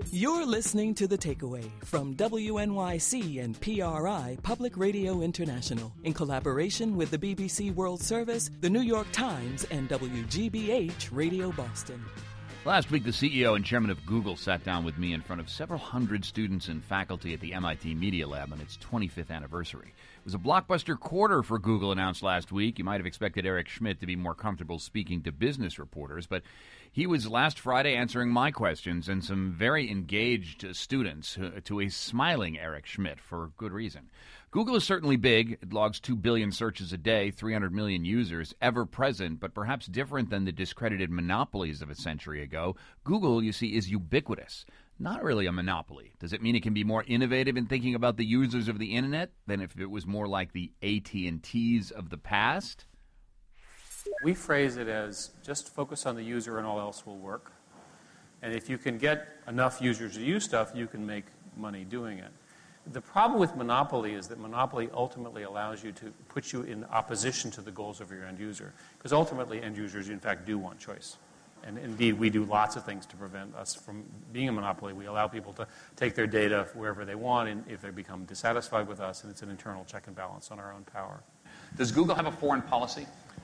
You're listening to The Takeaway from WNYC and PRI Public Radio International in collaboration with the BBC World Service, the New York Times, and WGBH Radio Boston. Last week, the CEO and chairman of Google sat down with me in front of several hundred students and faculty at the MIT Media Lab on its 25th anniversary. It was a blockbuster quarter for Google announced last week. You might have expected Eric Schmidt to be more comfortable speaking to business reporters, but he was last Friday answering my questions and some very engaged students to a smiling Eric Schmidt for good reason. Google is certainly big. It logs 2 billion searches a day, 300 million users, ever present, but perhaps different than the discredited monopolies of a century ago. Google, you see, is ubiquitous. Not really a monopoly. Does it mean it can be more innovative in thinking about the users of the internet than if it was more like the AT&Ts of the past? We phrase it as just focus on the user and all else will work. And if you can get enough users to use stuff, you can make money doing it. The problem with monopoly is that monopoly ultimately allows you to put you in opposition to the goals of your end user. Because ultimately, end users, in fact, do want choice. And indeed, we do lots of things to prevent us from being a monopoly. We allow people to take their data wherever they want, and if they become dissatisfied with us, and it's an internal check and balance on our own power. Does Google have a foreign policy?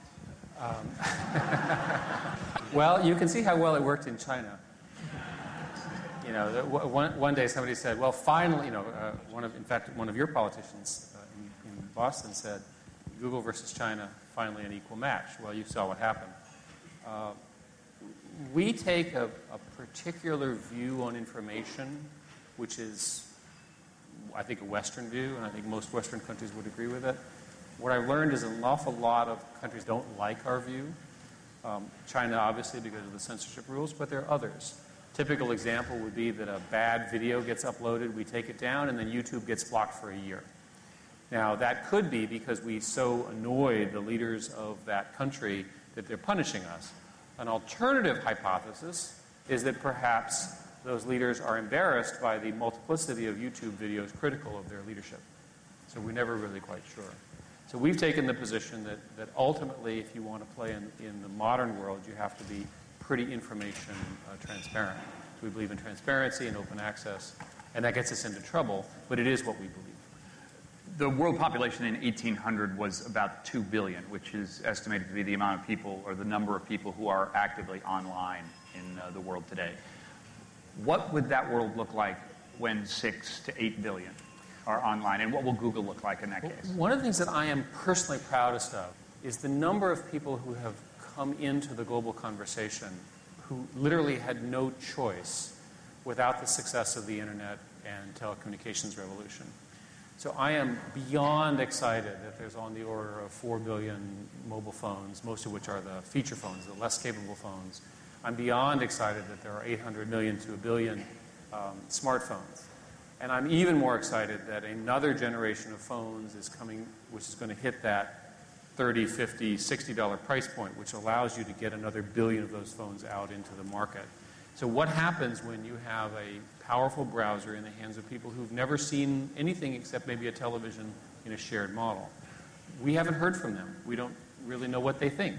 Well, you can see how well it worked in China. You know, one day somebody said, well, finally, one of your politicians in Boston said, Google versus China, finally an equal match. Well, you saw what happened. We take a particular view on information, which is, I think, a Western view, and I think most Western countries would agree with it. What I've learned is an awful lot of countries don't like our view. China, obviously, because of the censorship rules, but there are others. Typical example would be that a bad video gets uploaded, we take it down, and then YouTube gets blocked for a year. Now, that could be because we so annoyed the leaders of that country that they're punishing us. An alternative hypothesis is that perhaps those leaders are embarrassed by the multiplicity of YouTube videos critical of their leadership. So we're never really quite sure. So we've taken the position that ultimately, if you want to play in the modern world, you have to be pretty information transparent. We believe in transparency and open access, and that gets us into trouble, but it is what we believe. The world population in 1800 was about 2 billion, which is estimated to be the amount of people or the number of people who are actively online in the world today. What would that world look like when 6 to 8 billion are online, and what will Google look like in that case? One of the things that I am personally proudest of is the number of people who have come into the global conversation who literally had no choice without the success of the internet and telecommunications revolution. So I am beyond excited that there's on the order of 4 billion mobile phones, most of which are the feature phones, the less capable phones. I'm beyond excited that there are 800 million to 1 billion smartphones. And I'm even more excited that another generation of phones is coming, which is going to hit that $30, $50, $60 price point, which allows you to get another billion of those phones out into the market. So what happens when you have a powerful browser in the hands of people who've never seen anything except maybe a television in a shared model? We haven't heard from them. We don't really know what they think.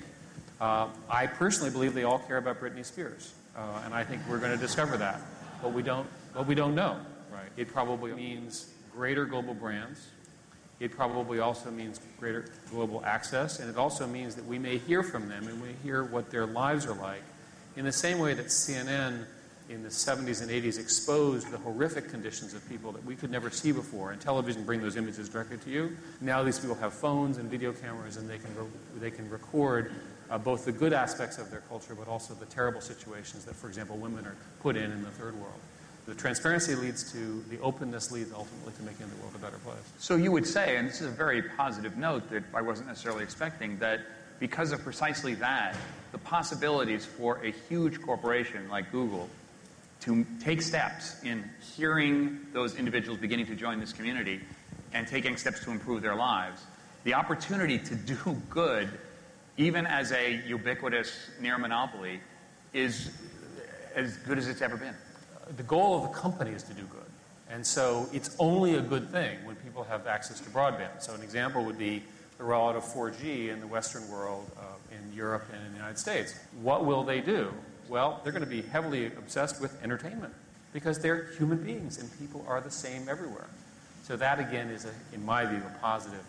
I personally believe they all care about Britney Spears, and I think we're going to discover that. But we don't know. Right. It probably means greater global brands. It probably also means greater global access, and it also means that we may hear from them and we hear what their lives are like in the same way that CNN in the 70s and 80s exposed the horrific conditions of people that we could never see before, and television bring those images directly to you. Now these people have phones and video cameras, and they can record both the good aspects of their culture but also the terrible situations that, for example, women are put in the third world. The transparency leads to, the openness leads ultimately to making the world a better place. So you would say, and this is a very positive note that I wasn't necessarily expecting, that because of precisely that, the possibilities for a huge corporation like Google to take steps in hearing those individuals beginning to join this community and taking steps to improve their lives, the opportunity to do good, even as a ubiquitous near monopoly, is as good as it's ever been. The goal of the company is to do good. And so it's only a good thing when people have access to broadband. So an example would be the rollout of 4G in the Western world, in Europe and in the United States. What will they do? Well, they're going to be heavily obsessed with entertainment. because they're human beings and people are the same everywhere. So that, again, is, in my view, a positive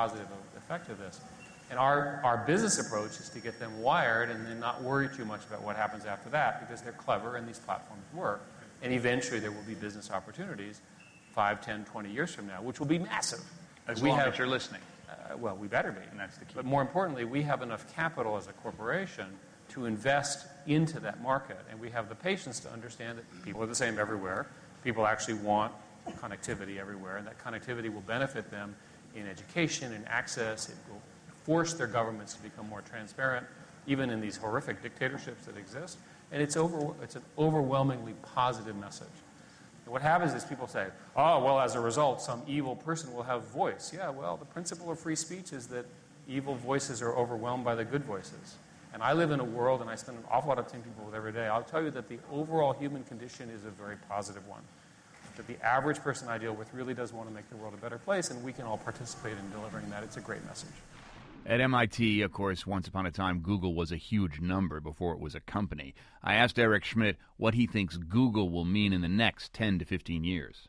effect of this. And our business approach is to get them wired and then not worry too much about what happens after that, because they're clever and these platforms work. And eventually there will be business opportunities 5, 10, 20 years from now, which will be massive. As long as you're listening. Well, we better be. And that's the key. But more importantly, we have enough capital as a corporation to invest into that market. And we have the patience to understand that people are the same everywhere. People actually want connectivity everywhere, and that connectivity will benefit them in education and access. It will force their governments to become more transparent, even in these horrific dictatorships that exist. And it's an overwhelmingly positive message. And what happens is people say, oh, well, as a result, some evil person will have voice. Yeah, well, the principle of free speech is that evil voices are overwhelmed by the good voices. And I live in a world, and I spend an awful lot of time with people every day. I'll tell you that the overall human condition is a very positive one. That the average person I deal with really does want to make the world a better place, and we can all participate in delivering that. It's a great message. At MIT, of course, once upon a time, Google was a huge number before it was a company. I asked Eric Schmidt what he thinks Google will mean in the next 10 to 15 years.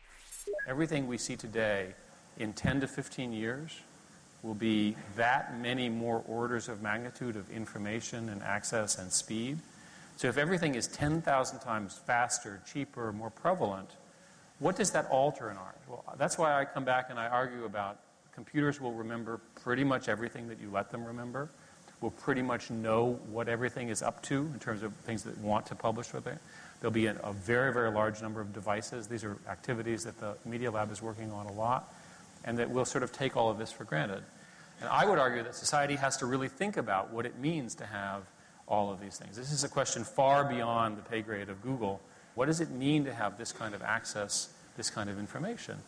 Everything we see today in 10 to 15 years will be that many more orders of magnitude of information and access and speed. So if everything is 10,000 times faster, cheaper, more prevalent, what does that alter in art? Well, that's why I come back and I argue about computers will remember pretty much everything that you let them remember, will pretty much know what everything is up to in terms of things that want to publish with it. There'll be a very, very large number of devices. These are activities that the Media Lab is working on a lot, and that we'll sort of take all of this for granted. And I would argue that society has to really think about what it means to have all of these things. This is a question far beyond the pay grade of Google. What does it mean to have this kind of access, this kind of information?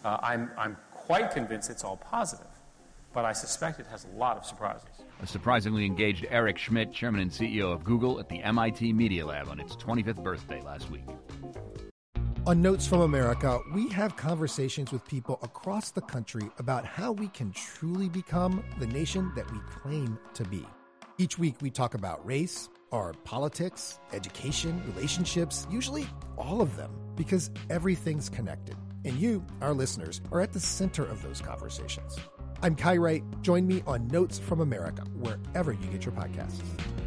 I'm quite convinced it's all positive, but I suspect it has a lot of surprises. A surprisingly engaged Eric Schmidt, chairman and CEO of Google, at the MIT Media Lab on its 25th birthday last week. On Notes from America, we have conversations with people across the country about how we can truly become the nation that we claim to be. Each week we talk about race, our politics, education, relationships, usually all of them, because everything's connected. And you, our listeners, are at the center of those conversations. I'm Kai Wright. Join me on Notes from America, wherever you get your podcasts.